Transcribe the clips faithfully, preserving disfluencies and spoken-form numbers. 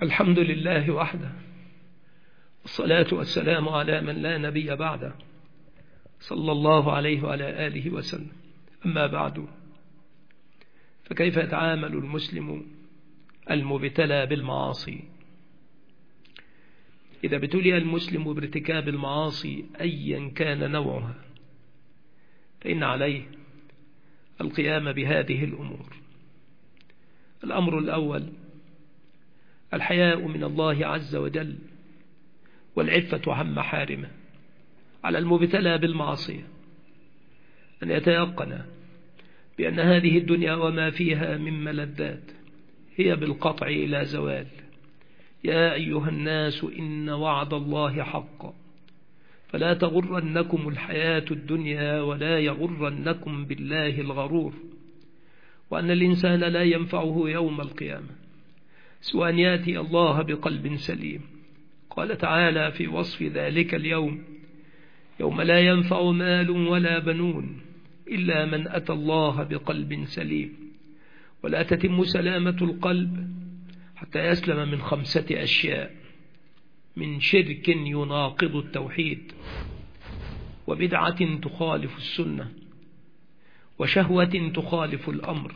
الحمد لله وحده، والصلاة والسلام على من لا نبي بعده، صلى الله عليه وعلى آله وسلم. أما بعد، فكيف يتعامل المسلم المبتلى بالمعاصي؟ إذا ابتلي المسلم بارتكاب المعاصي أيا كان نوعها، فإن عليه القيام بهذه الأمور. الأمر الأول: الحياء من الله عز وجل والعفة عن محارمه. على المبتلى بالمعصية أن يتيقن بأن هذه الدنيا وما فيها من ملذات هي بالقطع إلى زوال. يا أيها الناس إن وعد الله حق فلا تغرنكم الحياة الدنيا ولا يغرنكم بالله الغرور، وأن الإنسان لا ينفعه يوم القيامة سوى أن يأتي الله بقلب سليم. قال تعالى في وصف ذلك اليوم: يوم لا ينفع مال ولا بنون إلا من أتى الله بقلب سليم. ولا تتم سلامة القلب حتى يسلم من خمسة أشياء: من شرك يناقض التوحيد، وبدعة تخالف السنة، وشهوة تخالف الأمر،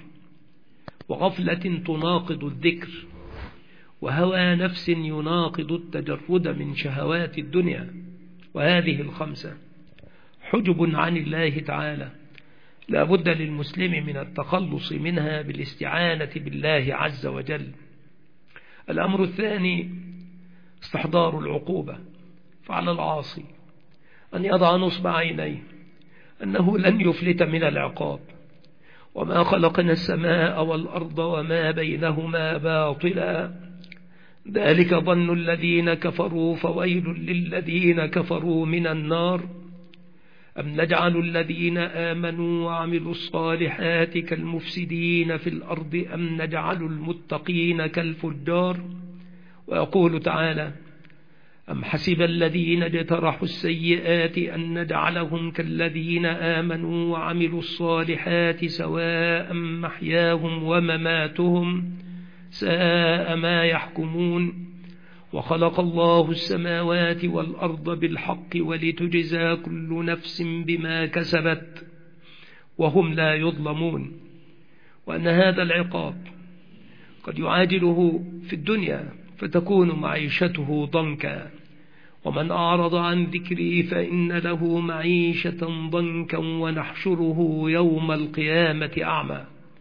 وغفلة تناقض الذكر، وهوى نفس يناقض التجرد من شهوات الدنيا. وهذه الخمسة حجب عن الله تعالى، لا بد للمسلم من التخلص منها بالاستعانة بالله عز وجل. الأمر الثاني: استحضار العقوبة. فعلى العاصي أن يضع نصب عينيه أنه لن يفلت من العقاب، وما خلقنا السماء والأرض وما بينهما باطلا، ذلك ظن الذين كفروا فويل للذين كفروا من النار. أم نجعل الذين آمنوا وعملوا الصالحات كالمفسدين في الأرض أم نجعل المتقين كالفجار. ويقول تعالى: أم حسب الذين اجترحوا السيئات أن نجعلهم كالذين آمنوا وعملوا الصالحات سواء محياهم ومماتهم ساء ما يحكمون. وخلق الله السماوات والأرض بالحق ولتجزى كل نفس بما كسبت وهم لا يظلمون. وأن هذا العقاب قد يعاجله في الدنيا فتكون معيشته ضنكا، ومن أعرض عن ذكري فإن له معيشة ضنكا ونحشره يوم القيامة أعمى.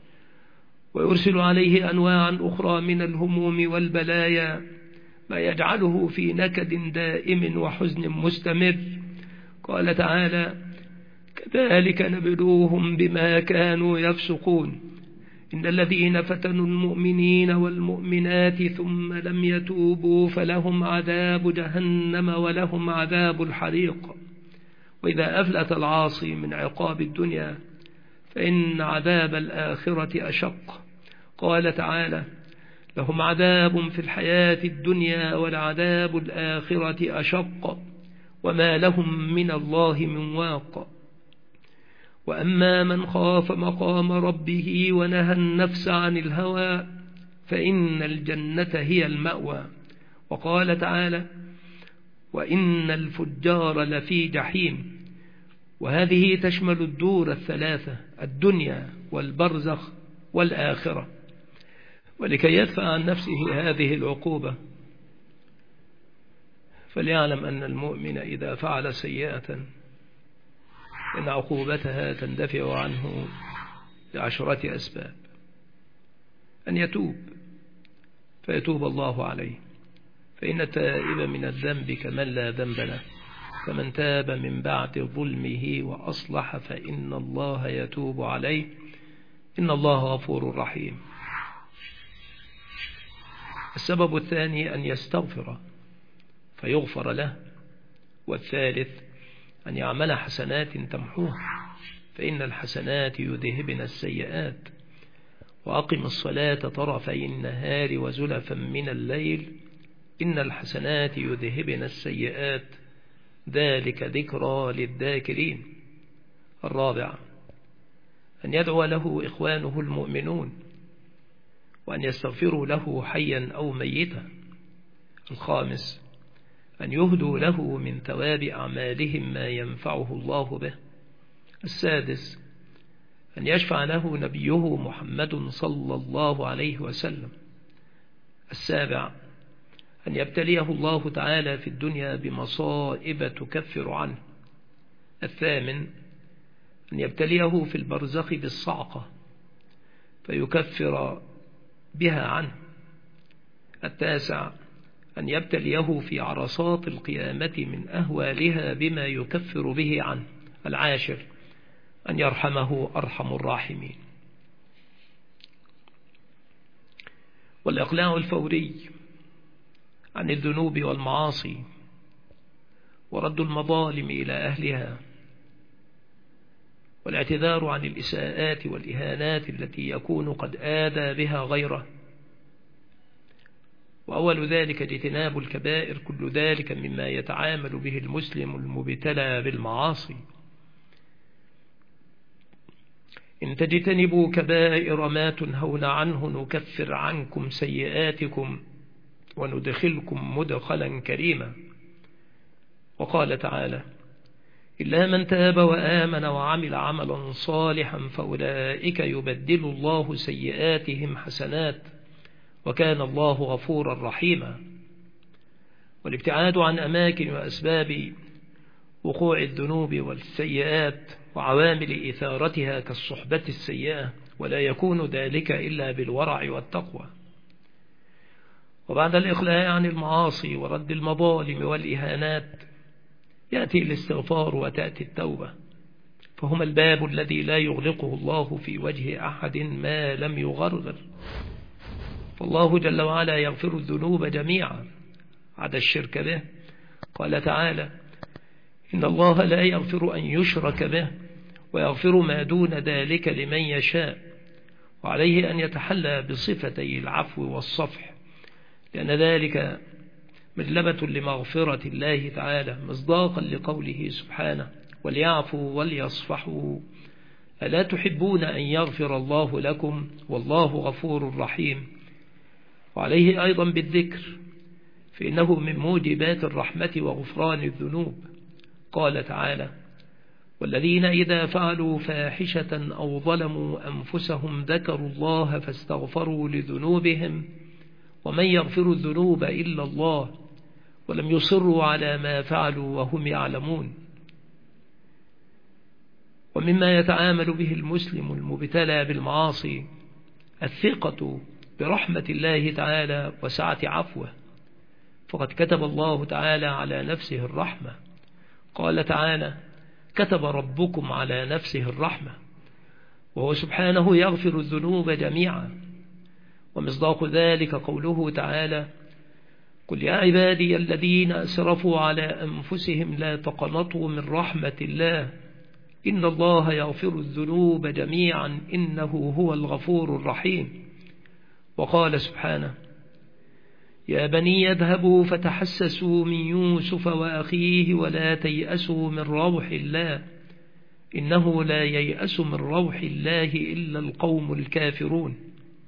ويرسل عليه أنواعا أخرى من الهموم والبلايا ما يجعله في نكد دائم وحزن مستمر. قال تعالى: كذلك نبلوهم بما كانوا يفسقون. إن الذين فتنوا المؤمنين والمؤمنات ثم لم يتوبوا فلهم عذاب جهنم ولهم عذاب الحريق. وإذا أفلت العاصي من عقاب الدنيا فإن عذاب الآخرة أشق. قال تعالى: لهم عذاب في الحياة الدنيا والعذاب الآخرة أشق وما لهم من الله من واق. وأما من خاف مقام ربه ونهى النفس عن الهوى فإن الجنة هي المأوى. وقال تعالى: وإن الفجار لفي جحيم. وهذه تشمل الدور الثلاثة: الدنيا والبرزخ والآخرة. ولكي يدفع عن نفسه هذه العقوبة فليعلم أن المؤمن إذا فعل سيئة إن عقوبتها تندفع عنه بعشرة أسباب: أن يتوب فيتوب الله عليه، فإن التائب من الذنب كمن لا ذنب له، فمن تاب من بعد ظلمه وأصلح فإن الله يتوب عليه إن الله غفور رحيم. السبب الثاني: أن يستغفر فيغفر له. والثالث: أن يعمل حسنات تمحوه، فإن الحسنات يذهبن السيئات. وأقم الصلاة طرفي النهار وزلفا من الليل إن الحسنات يذهبن السيئات ذلك ذكرى للذاكرين. الرابع: أن يدعو له إخوانه المؤمنون وأن يستغفروا له حيا أو ميتا، الخامس أن يهدوا له من ثواب أعمالهم ما ينفعه الله به. السادس أن يشفع له نبيه محمد صلى الله عليه وسلم. السابع أن يبتليه الله تعالى في الدنيا بمصائب تكفر عنه. الثامن أن يبتليه في البرزخ بالصعقة فيكفر بها عنه. التاسع أن يبتليه في عرصات القيامة من أهوالها بما يكفر به عنه. العاشر أن يرحمه أرحم الراحمين. والإقلاع الفوري عن الذنوب والمعاصي ورد المظالم إلى أهلها والاعتذار عن الإساءات والإهانات التي يكون قد آذى بها غيره. وأول ذلك اجتناب الكبائر، كل ذلك مما يتعامل به المسلم المبتلى بالمعاصي. إن تجتنبوا كبائر ما تنهون عنه نكفر عنكم سيئاتكم وندخلكم مدخلا كريما. وقال تعالى: إلا من تاب وآمن وعمل عملا صالحا فأولئك يبدل الله سيئاتهم حسنات وكان الله غفورا رحيما. والابتعاد عن أماكن وأسباب وقوع الذنوب والسيئات وعوامل إثارتها كالصحبة السيئة، ولا يكون ذلك إلا بالورع والتقوى. وبعد الإقلاع عن المعاصي ورد المظالم والإهانات يأتي الاستغفار وتأتي التوبة، فهما الباب الذي لا يغلقه الله في وجه أحد ما لم يغرغر. فالله جل وعلا يغفر الذنوب جميعا عدا الشرك به. قال تعالى: إن الله لا يغفر أن يشرك به ويغفر ما دون ذلك لمن يشاء. وعليه أن يتحلى بصفتي العفو والصفح، لأن ذلك مجلبة لمغفرة الله تعالى، مصداقا لقوله سبحانه: وليعفوا وليصفحوا ألا تحبون أن يغفر الله لكم والله غفور رحيم. وعليه أيضا بالذكر، فإنه من موجبات الرحمة وغفران الذنوب. قال تعالى: والذين إذا فعلوا فاحشة أو ظلموا أنفسهم ذكروا الله فاستغفروا لذنوبهم ومن يغفر الذنوب إلا الله ولم يصروا على ما فعلوا وهم يعلمون. ومما يتعامل به المسلم المبتلى بالمعاصي الثقة برحمة الله تعالى وسعة عفوه، فقد كتب الله تعالى على نفسه الرحمة. قال تعالى: كتب ربكم على نفسه الرحمة، وهو سبحانه يغفر الذنوب جميعا. ومصداق ذلك قوله تعالى: قل يا عبادي الذين أسرفوا على أنفسهم لا تقنطوا من رحمة الله إن الله يغفر الذنوب جميعا إنه هو الغفور الرحيم. وقال سبحانه: يا بني يذهبوا فتحسسوا من يوسف وأخيه ولا تيأسوا من روح الله إنه لا ييأس من روح الله إلا القوم الكافرون.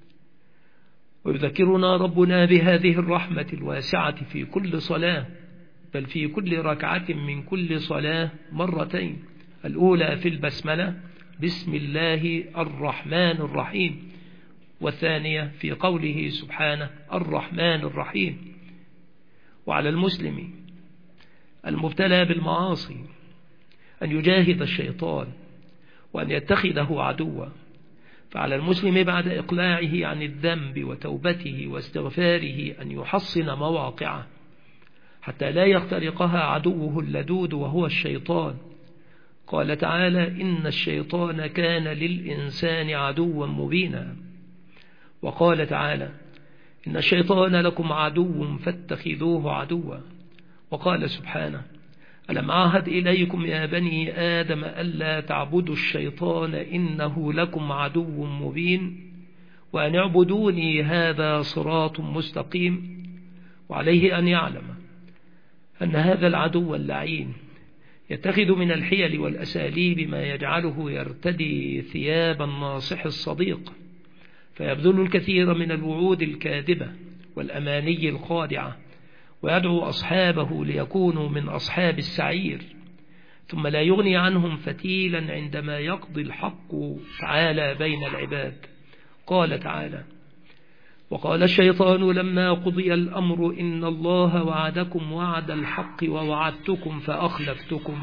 ويذكرنا ربنا بهذه الرحمة الواسعة في كل صلاة، بل في كل ركعة من كل صلاة مرتين، الأولى في البسملة بسم الله الرحمن الرحيم، والثانية في قوله سبحانه الرحمن الرحيم. وعلى المسلم المبتلى بالمعاصي أن يجاهد الشيطان وأن يتخذه عدوا. فعلى المسلم بعد إقلاعه عن الذنب وتوبته واستغفاره أن يحصن مواقعه حتى لا يخترقها عدوه اللدود وهو الشيطان. قال تعالى: إن الشيطان كان للإنسان عدوا مبينا. وقال تعالى: إن الشيطان لكم عدو فاتخذوه عدوا. وقال سبحانه: ألم أعهد إليكم يا بني آدم ألا تعبدوا الشيطان إنه لكم عدو مبين وأن اعبدوني هذا صراط مستقيم. وعليه أن يعلم أن هذا العدو اللعين يتخذ من الحيل والأساليب ما يجعله يرتدي ثياب الناصح الصديق، فيبذل الكثير من الوعود الكاذبة والأماني الخادعة ويدعو أصحابه ليكونوا من أصحاب السعير، ثم لا يغني عنهم فتيلا عندما يقضي الحق تعالى بين العباد. قال تعالى: وقال الشيطان لما قضي الأمر إن الله وعدكم وعد الحق ووعدتكم فأخلفتكم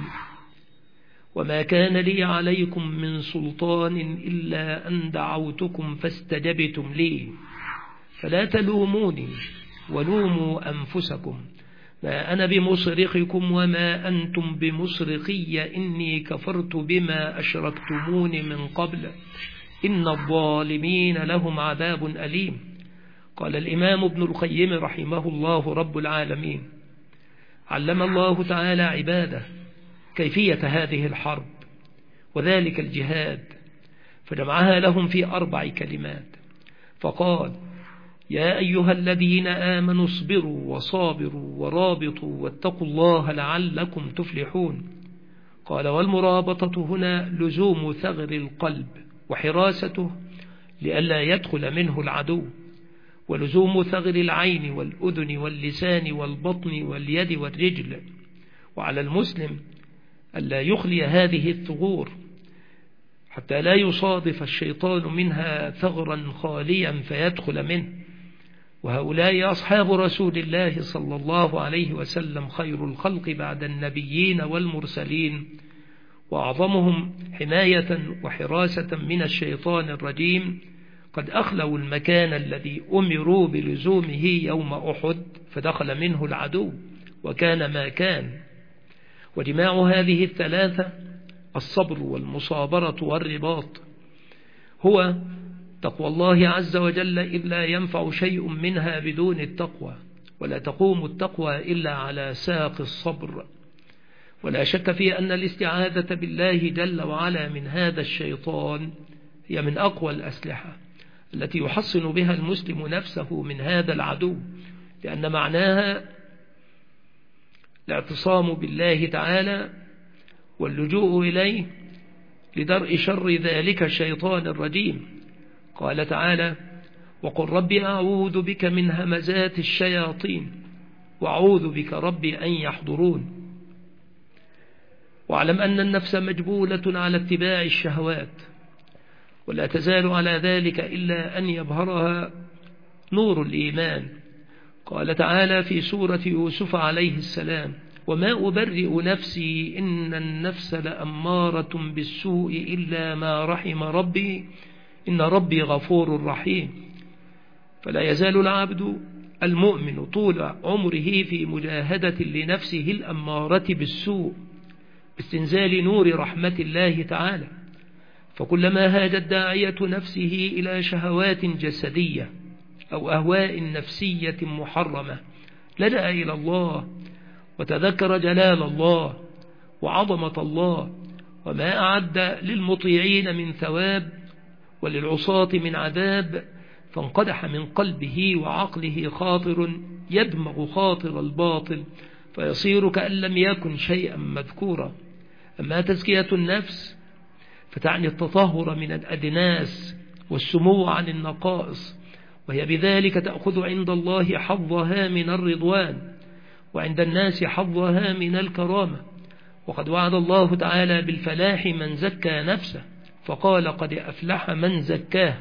وما كان لي عليكم من سلطان إلا أن دعوتكم فاستجبتم لي فلا تلوموني ولوموا أنفسكم ما أنا بمصرخكم وما أنتم بمصرخي إني كفرت بما أشركتمون من قبل إن الظالمين لهم عذاب أليم. قال الإمام ابن القيم رحمه الله رب العالمين: علم الله تعالى عباده كيفية هذه الحرب وذلك الجهاد، فجمعها لهم في أربع كلمات، فقال: يا أيها الذين آمنوا اصبروا وصابروا ورابطوا واتقوا الله لعلكم تفلحون. قال: والمرابطة هنا لزوم ثغر القلب وحراسته لئلا يدخل منه العدو، ولزوم ثغر العين والأذن واللسان والبطن واليد والرجل، وعلى المسلم ألا يخلي هذه الثغور حتى لا يصادف الشيطان منها ثغرا خاليا فيدخل منه. وهؤلاء أصحاب رسول الله صلى الله عليه وسلم خير الخلق بعد النبيين والمرسلين، وأعظمهم حماية وحراسة من الشيطان الرجيم، قد أخلوا المكان الذي أمروا بلزومه يوم أحد فدخل منه العدو وكان ما كان. وجماع هذه الثلاثة الصبر والمصابرة والرباط هو تقوى الله عز وجل، إذ لا ينفع شيء منها بدون التقوى، ولا تقوم التقوى إلا على ساق الصبر. ولا شك في أن الاستعاذة بالله جل وعلا من هذا الشيطان هي من أقوى الأسلحة التي يحصن بها المسلم نفسه من هذا العدو، لأن معناها الاعتصام بالله تعالى واللجوء إليه لدرء شر ذلك الشيطان الرجيم. قال تعالى: وقل رب أعوذ بك من همزات الشياطين وأعوذ بك رب أن يحضرون. واعلم أن النفس مجبولة على اتباع الشهوات، ولا تزال على ذلك إلا أن يبهرها نور الإيمان. قال تعالى في سورة يوسف عليه السلام: وما أبرئ نفسي إن النفس لأمارة بالسوء إلا ما رحم ربي إن ربي غفور رحيم. فلا يزال العبد المؤمن طول عمره في مجاهدة لنفسه الأمارة بالسوء باستنزال نور رحمة الله تعالى، فكلما هاجت داعية نفسه إلى شهوات جسدية أو أهواء نفسية محرمة لجأ إلى الله وتذكر جلال الله وعظمة الله وما أعد للمطيعين من ثواب وللعصاة من عذاب، فانقدح من قلبه وعقله خاطر يدمغ خاطر الباطل فيصير كأن لم يكن شيئا مذكورا. أما تزكية النفس فتعني التطهر من الأدناس والسمو عن النقائص، وهي بذلك تأخذ عند الله حظها من الرضوان وعند الناس حظها من الكرامة. وقد وعد الله تعالى بالفلاح من زكى نفسه، فقال: قد أفلح من زكاه.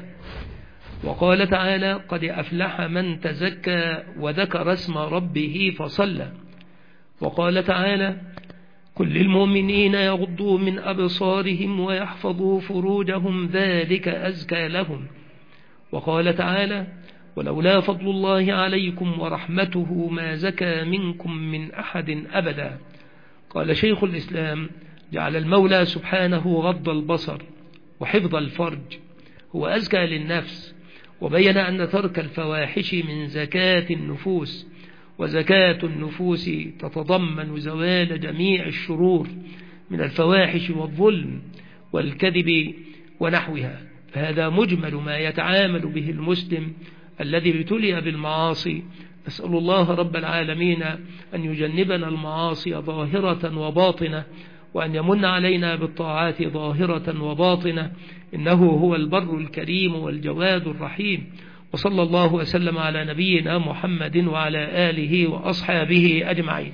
وقال تعالى: قد أفلح من تزكى وذكر اسم ربه فصلى. وقال تعالى: كل للمؤمنين يغضوا من أبصارهم ويحفظوا فروجهم ذلك أزكى لهم. وقال تعالى: ولولا فضل الله عليكم ورحمته ما زكى منكم من أحد أبدا. قال شيخ الإسلام: جعل المولى سبحانه غض البصر وحفظ الفرج هو أزكى للنفس، وبين أن ترك الفواحش من زكاة النفوس، وزكاة النفوس تتضمن زوال جميع الشرور من الفواحش والظلم والكذب ونحوها. فهذا مجمل ما يتعامل به المسلم الذي ابتلي بالمعاصي. نسأل الله رب العالمين أن يجنبنا المعاصي ظاهرة وباطنة، وأن يمن علينا بالطاعات ظاهرة وباطنة، إنه هو البر الكريم والجواد الرحيم. وصلى الله وسلم على نبينا محمد وعلى آله وأصحابه أجمعين.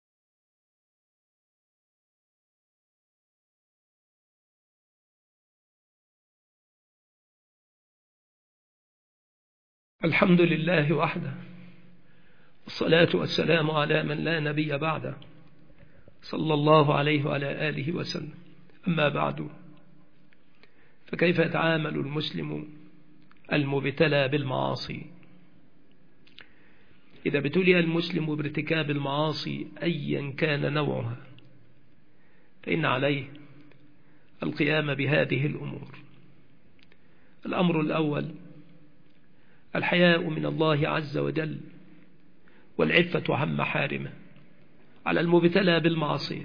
الحمد لله وحده، والصلاة والسلام على من لا نبي بعده، صلى الله عليه وعلى آله وسلم. أما بعد، فكيف يتعامل المسلم المبتلى بالمعاصي؟ إذا ابتلي المسلم بارتكاب المعاصي أيا كان نوعها، فإن عليه القيام بهذه الأمور. الأمر الأول الحياء من الله عز وجل والعفة عن محارمه. على المبتلى بالمعصية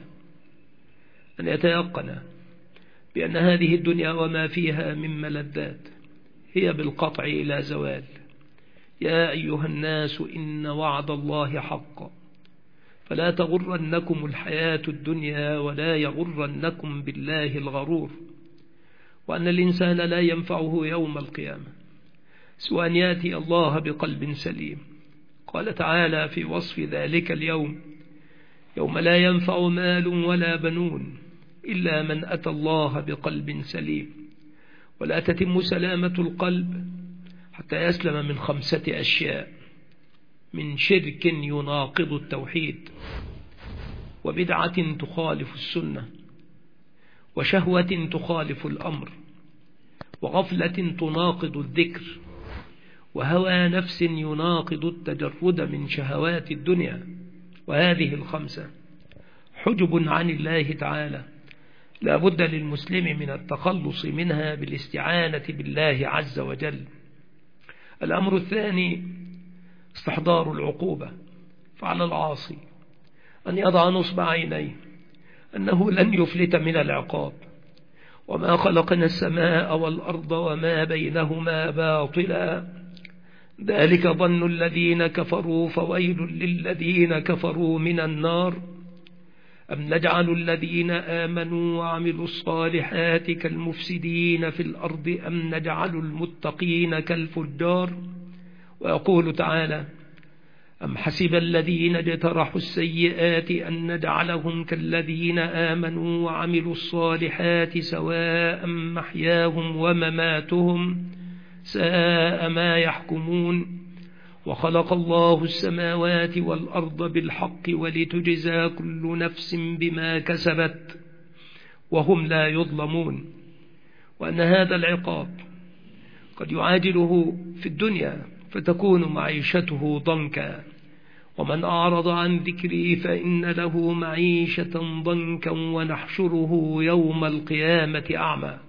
أن يتيقن بأن هذه الدنيا وما فيها من ملذات هي بالقطع إلى زوال. يا أيها الناس إن وعد الله حق فلا تغرنكم الحياة الدنيا ولا يغرنكم بالله الغرور، وأن الإنسان لا ينفعه يوم القيامة سوى أن يأتي الله بقلب سليم. قال تعالى في وصف ذلك اليوم: يوم لا ينفع مال ولا بنون إلا من أتى الله بقلب سليم. ولا تتم سلامة القلب حتى يسلم من خمسة أشياء: من شرك يناقض التوحيد، وبدعة تخالف السنة، وشهوة تخالف الأمر، وغفلة تناقض الذكر، وهوى نفس يناقض التجرد من شهوات الدنيا. وهذه الخمسة حجب عن الله تعالى، لا بد للمسلم من التخلص منها بالاستعانة بالله عز وجل. الأمر الثاني استحضار العقوبة. فعلى العاصي أن يضع نصب عينيه أنه لن يفلت من العقاب. وما خلقنا السماء والأرض وما بينهما باطلا، ذلك ظن الذين كفروا فويل للذين كفروا من النار. أم نجعل الذين آمنوا وعملوا الصالحات كالمفسدين في الأرض أم نجعل المتقين كالفجار. ويقول تعالى: أم حسب الذين اجترحوا السيئات أن نجعلهم كالذين آمنوا وعملوا الصالحات سواء محياهم ومماتهم ساء ما يحكمون. وخلق الله السماوات والأرض بالحق ولتجزى كل نفس بما كسبت وهم لا يظلمون. وأن هذا العقاب قد يعاجله في الدنيا فتكون معيشته ضنكا، ومن أعرض عن ذكري فإن له معيشة ضنكا ونحشره يوم القيامة أعمى.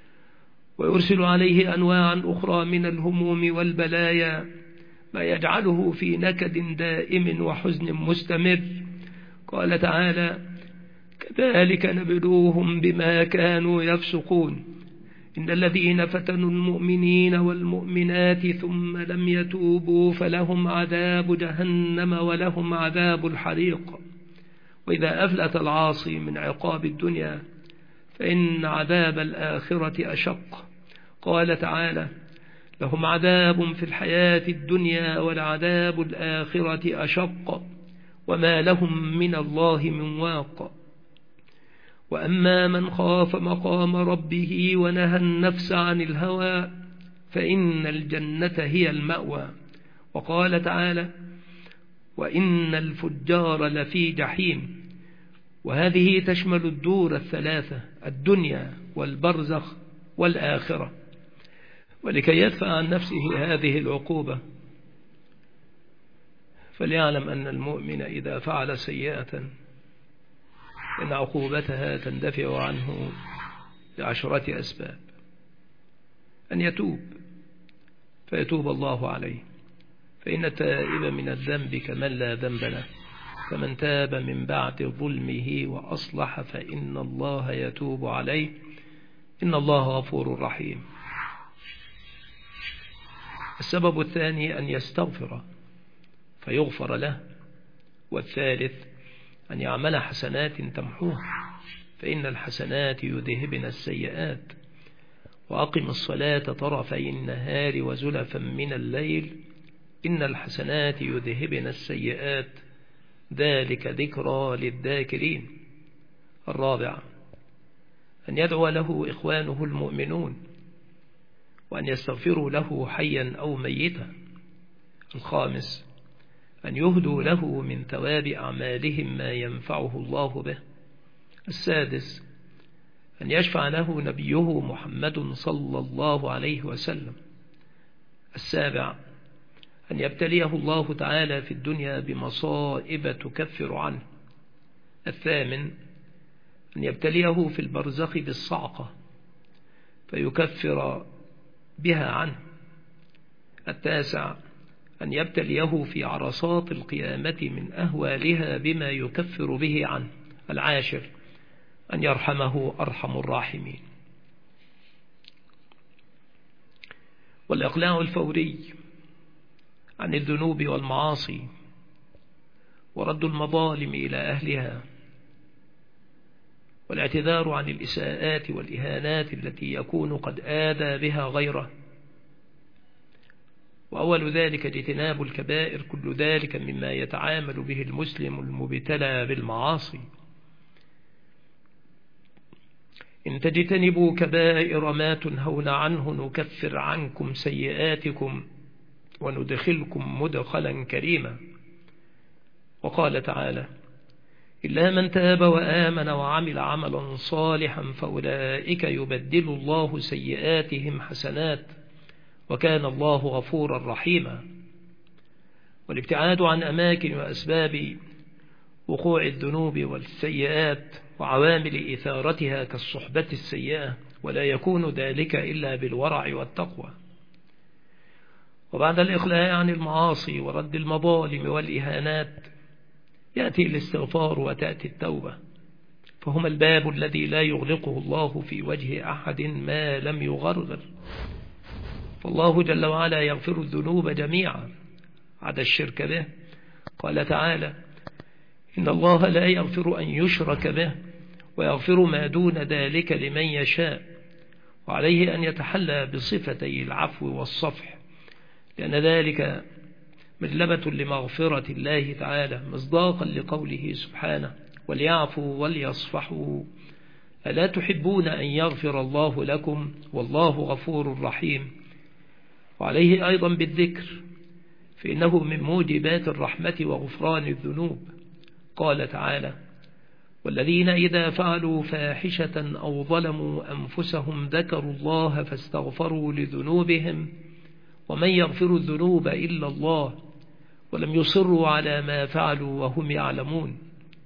ويرسل عليه أنواعا أخرى من الهموم والبلايا ما يجعله في نكد دائم وحزن مستمر. قال تعالى: كذلك نبلوهم بما كانوا يفسقون. إن الذين فتنوا المؤمنين والمؤمنات ثم لم يتوبوا فلهم عذاب جهنم ولهم عذاب الحريق. وإذا أفلت العاصي من عقاب الدنيا فإن عذاب الآخرة أشق. قال تعالى: لهم عذاب في الحياة الدنيا والعذاب الآخرة أشق وما لهم من الله من واق. وأما من خاف مقام ربه ونهى النفس عن الهوى فإن الجنة هي المأوى. وقال تعالى: وإن الفجار لفي جحيم. وهذه تشمل الدور الثلاثة: الدنيا والبرزخ والآخرة. ولكي يدفع عن نفسه هذه العقوبة فليعلم أن المؤمن إذا فعل سيئة إن عقوبتها تندفع عنه بعشرة أسباب: أن يتوب فيتوب الله عليه، فإن التائب من الذنب كمن لا ذنب له، فمن تاب من بعد ظلمه وأصلح فإن الله يتوب عليه إن الله غفور رحيم. السبب الثاني أن يستغفر فيغفر له. والثالث أن يعمل حسنات تمحوه، فإن الحسنات يذهبن السيئات. وأقم الصلاة طرفي النهار وزلفا من الليل إن الحسنات يذهبن السيئات ذلك ذكرى للذاكرين. الرابع أن يدعو له إخوانه المؤمنون وأن يستغفروا له حيا أو ميتا. الخامس أن يهدوا له من ثواب أعمالهم ما ينفعه الله به. السادس أن يشفع له نبيه محمد صلى الله عليه وسلم. السابع أن يبتليه الله تعالى في الدنيا بمصائب تكفر عنه. الثامن أن يبتليه في البرزخ بالصعقة فيكفر بها عنه. التاسع أن يبتليه في عرصات القيامة من أهوالها بما يكفر به عنه. العاشر أن يرحمه أرحم الراحمين. والإقلاع الفوري عن الذنوب والمعاصي ورد المظالم إلى أهلها والاعتذار عن الإساءات والإهانات التي يكون قد آذى بها غيره. وأول ذلك اجتناب الكبائر، كل ذلك مما يتعامل به المسلم المبتلى بالمعاصي. إن تجتنبوا كبائر ما تنهون عنه نكفر عنكم سيئاتكم وندخلكم مدخلا كريما. وقال تعالى إلا من تاب وآمن وعمل عملا صالحا فأولئك يبدل الله سيئاتهم حسنات وكان الله غفورا رحيما. والابتعاد عن أماكن وأسباب وقوع الذنوب والسيئات وعوامل إثارتها كالصحبة السيئة، ولا يكون ذلك إلا بالورع والتقوى. وبعد الإقلاع عن المعاصي ورد المظالم والإهانات يأتي الاستغفار وتأتي التوبة، فهما الباب الذي لا يغلقه الله في وجه أحد ما لم يغرغر. فالله جل وعلا يغفر الذنوب جميعا عدا الشرك به. قال تعالى إن الله لا يغفر أن يشرك به ويغفر ما دون ذلك لمن يشاء، وعليه أن يتحلى بصفتي العفو والصفح، لأن ذلك مجلبة لمغفرة الله تعالى مصداقا لقوله سبحانه وليعفوا وليصفحوا ألا تحبون أن يغفر الله لكم والله غفور رحيم. وعليه أيضا بالذكر، فإنه من موجبات الرحمة وغفران الذنوب. قال تعالى والذين إذا فعلوا فاحشة أو ظلموا أنفسهم ذكروا الله فاستغفروا لذنوبهم ومن يغفر الذنوب إلا الله ولم يصروا على ما فعلوا وهم يعلمون.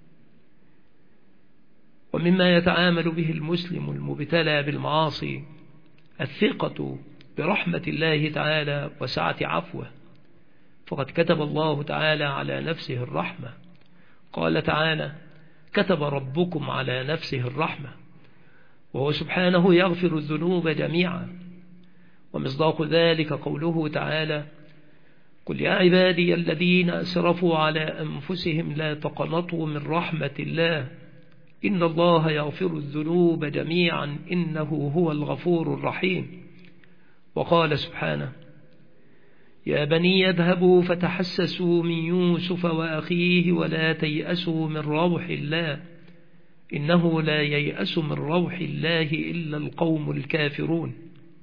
ومما يتعامل به المسلم المبتلى بالمعاصي الثقة برحمة الله تعالى وسعة عفوه، فقد كتب الله تعالى على نفسه الرحمة. قال تعالى كتب ربكم على نفسه الرحمة، وهو سبحانه يغفر الذنوب جميعا. ومصداق ذلك قوله تعالى قل يا عبادي الذين أسرفوا على أنفسهم لا تقنطوا من رحمة الله إن الله يغفر الذنوب جميعا إنه هو الغفور الرحيم. وقال سبحانه يا بني اذهبوا فتحسسوا من يوسف وأخيه ولا تيأسوا من روح الله إنه لا ييأس من روح الله إلا القوم الكافرون.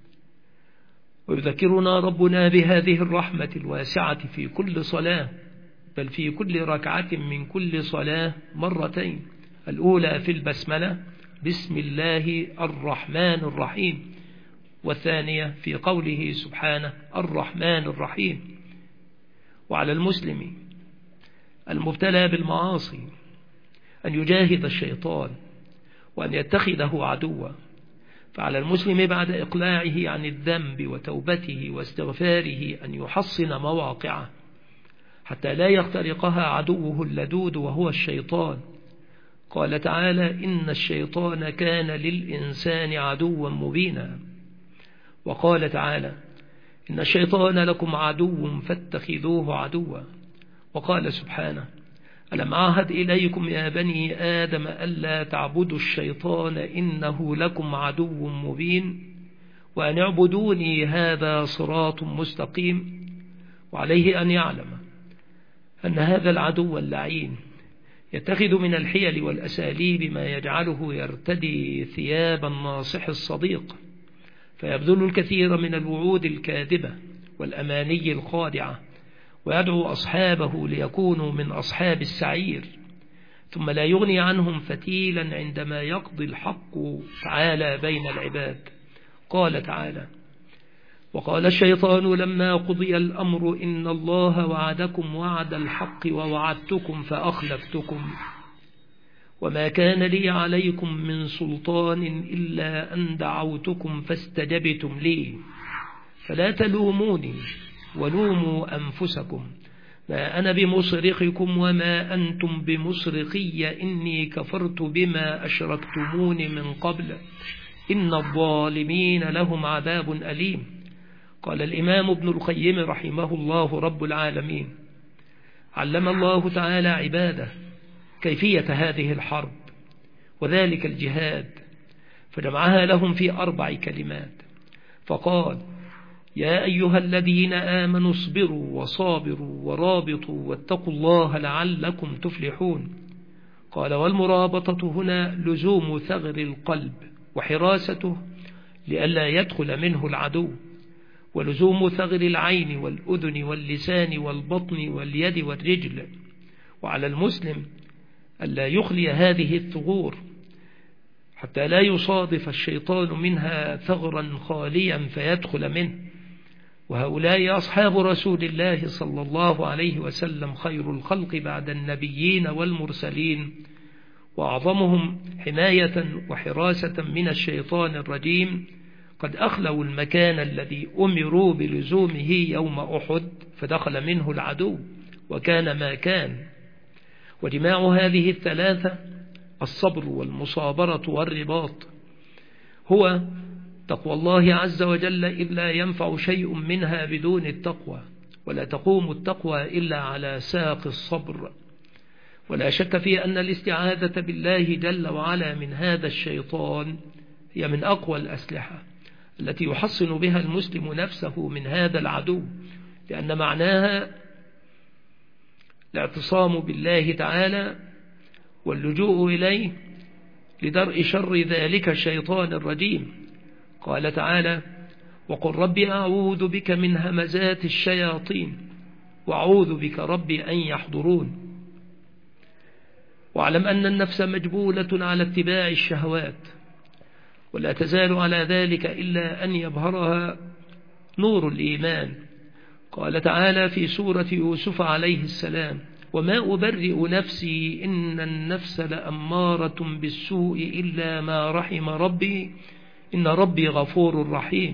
ويذكرنا ربنا بهذه الرحمة الواسعة في كل صلاة، بل في كل ركعة من كل صلاة مرتين، الأولى في البسملة بسم الله الرحمن الرحيم، والثانية في قوله سبحانه الرحمن الرحيم. وعلى المسلم المبتلى بالمعاصي أن يجاهد الشيطان وأن يتخذه عدوا. فعلى المسلم بعد إقلاعه عن الذنب وتوبته واستغفاره أن يحصن مواقعه حتى لا يخترقها عدوه اللدود وهو الشيطان. قال تعالى إن الشيطان كان للإنسان عدوا مبينا. وقال تعالى إن الشيطان لكم عدو فاتخذوه عدوا. وقال سبحانه ألم أعهد إليكم يا بني آدم ألا تعبدوا الشيطان إنه لكم عدو مبين. وأن اعبدوني هذا صراط مستقيم. وعليه أن يعلم أن هذا العدو اللعين يتخذ من الحيل والأساليب ما يجعله يرتدي ثياب الناصح الصديق، فيبذل الكثير من الوعود الكاذبة والأماني الخادعة، ويدعو أصحابه ليكونوا من أصحاب السعير، ثم لا يغني عنهم فتيلا عندما يقضي الحق تعالى بين العباد. قال تعالى: وقال الشيطان لما قضي الأمر إن الله وعدكم وعد الحق ووعدتكم فأخلفتكم وما كان لي عليكم من سلطان إلا أن دعوتكم فاستجبتم لي فلا تلوموني ولوموا أنفسكم ما أنا بمصرخكم وما أنتم بمصرخي إني كفرت بما أشركتمون من قبل إن الظالمين لهم عذاب أليم. قال الإمام ابن القيم رحمه الله رب العالمين: علم الله تعالى عباده كيفية هذه الحرب وذلك الجهاد، فجمعها لهم في أربع كلمات، فقال: يا أيها الذين آمنوا اصبروا وصابروا ورابطوا واتقوا الله لعلكم تفلحون. قال: والمرابطة هنا لزوم ثغر القلب وحراسته لئلا يدخل منه العدو، ولزوم ثغر العين والأذن واللسان والبطن واليد والرجل، وعلى المسلم ألا يخلي هذه الثغور حتى لا يصادف الشيطان منها ثغرا خاليا فيدخل منه. وهؤلاء أصحاب رسول الله صلى الله عليه وسلم خير الخلق بعد النبيين والمرسلين، وأعظمهم حماية وحراسة من الشيطان الرجيم، قد أخلوا المكان الذي أمروا بلزومه يوم أحد فدخل منه العدو وكان ما كان. وجماع هذه الثلاثة الصبر والمصابرة والرباط هو تقوى الله عز وجل، إذ لا ينفع شيء منها بدون التقوى، ولا تقوم التقوى إلا على ساق الصبر. ولا شك في أن الاستعاذة بالله جل وعلا من هذا الشيطان هي من أقوى الأسلحة التي يحصن بها المسلم نفسه من هذا العدو، لأن معناها الاعتصام بالله تعالى واللجوء إليه لدرء شر ذلك الشيطان الرجيم. قال تعالى: وقل رب أعوذ بك من همزات الشياطين وأعوذ بك رب أن يحضرون. واعلم أن النفس مجبولة على اتباع الشهوات، ولا تزال على ذلك إلا أن يبهرها نور الإيمان. قال تعالى في سورة يوسف عليه السلام: وما أبرئ نفسي إن النفس لأمارة بالسوء إلا ما رحم ربي إن ربي غفور رحيم.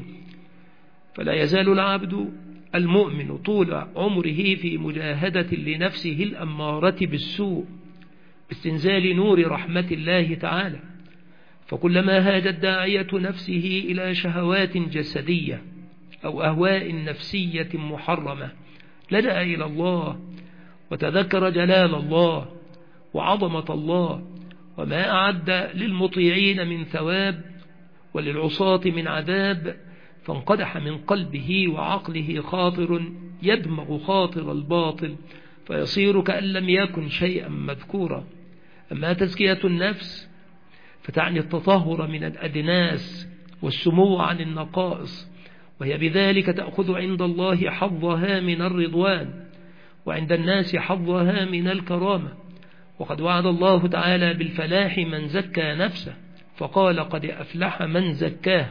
فلا يزال العبد المؤمن طول عمره في مجاهدة لنفسه الأمارة بالسوء باستنزال نور رحمة الله تعالى، فكلما هاجت داعية نفسه إلى شهوات جسدية أو أهواء نفسية محرمة لجأ إلى الله وتذكر جلال الله وعظمة الله وما أعد للمطيعين من ثواب وللعصاة من عذاب، فانقدح من قلبه وعقله خاطر يدمغ خاطر الباطل فيصير كأن لم يكن شيئا مذكورا. أما تزكية النفس فتعني التطهر من الأدناس والسمو عن النقائص، وهي بذلك تأخذ عند الله حظها من الرضوان وعند الناس حظها من الكرامة. وقد وعد الله تعالى بالفلاح من زكى نفسه، فقال: قد أفلح من زكاه.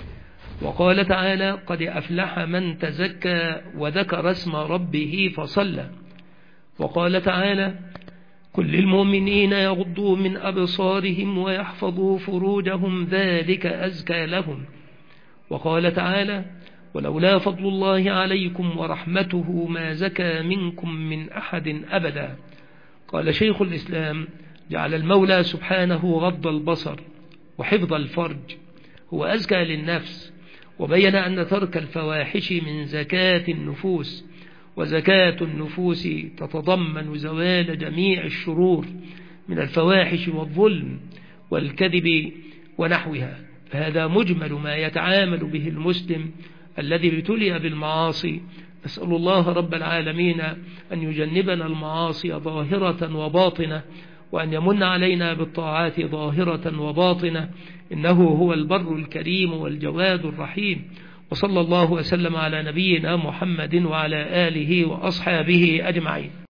وقال تعالى: قد أفلح من تزكى وذكر اسم ربه فصلى. وقال تعالى: قل للمؤمنين يغضوا من أبصارهم ويحفظوا فروجهم ذلك أزكى لهم. وقال تعالى: ولولا فضل الله عليكم ورحمته ما زكى منكم من أحد أبدا. قال شيخ الإسلام: جعل المولى سبحانه غض البصر وحفظ الفرج هو أزكى للنفس، وبين أن ترك الفواحش من زكاة النفوس، وزكاة النفوس تتضمن زوال جميع الشرور من الفواحش والظلم والكذب ونحوها، فهذا مجمل ما يتعامل به المسلم الذي ابتلي بالمعاصي. نسأل الله رب العالمين أن يجنبنا المعاصي ظاهرة وباطنة، وأن يمن علينا بالطاعات ظاهرة وباطنة، إنه هو البر الكريم والجواد الرحيم. وصلى الله وسلم على نبينا محمد وعلى آله وأصحابه أجمعين.